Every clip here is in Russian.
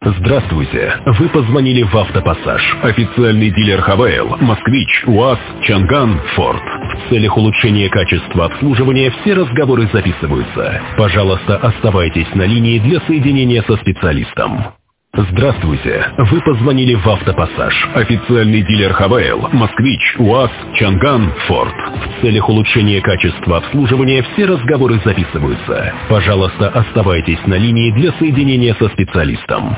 Здравствуйте! Вы позвонили в Автопассаж. Официальный дилер ХВЛ, Москвич, УАЗ, Чанган, Форд. В целях улучшения качества обслуживания все разговоры записываются. Пожалуйста, оставайтесь на линии для соединения со специалистом. Здравствуйте! Вы позвонили в Автопассаж. Официальный дилер ХВЛ, Москвич, УАЗ, Чанган, Форд. В целях улучшения качества обслуживания все разговоры записываются. Пожалуйста, оставайтесь на линии для соединения со специалистом.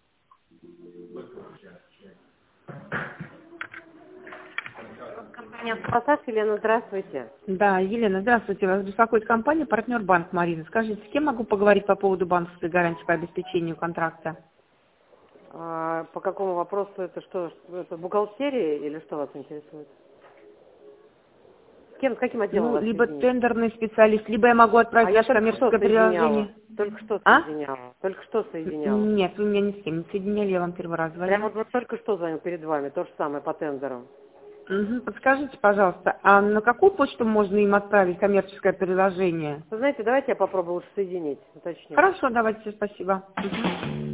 Автопассаж, Елена, здравствуйте. Да, Елена, здравствуйте. Вас беспокоит компания «Партнер Банк», Марина. Скажите, с кем могу поговорить по поводу банковской гарантии по обеспечению контракта? По какому вопросу? Это что, это бухгалтерия или что вас интересует? С каким отделом вас либо соединить? тендерный специалист, либо я могу отправить ваше коммерческое приложение. Только что соединяла. Нет, вы меня ни с кем не соединяли, я вам первый раз звоню. Прямо вот только что звонил перед вами, то же самое по тендерам. Подскажите, пожалуйста, а на какую почту можно им отправить коммерческое приложение? Вы знаете, давайте я попробую лучше соединить, уточню. Хорошо, давайте, спасибо.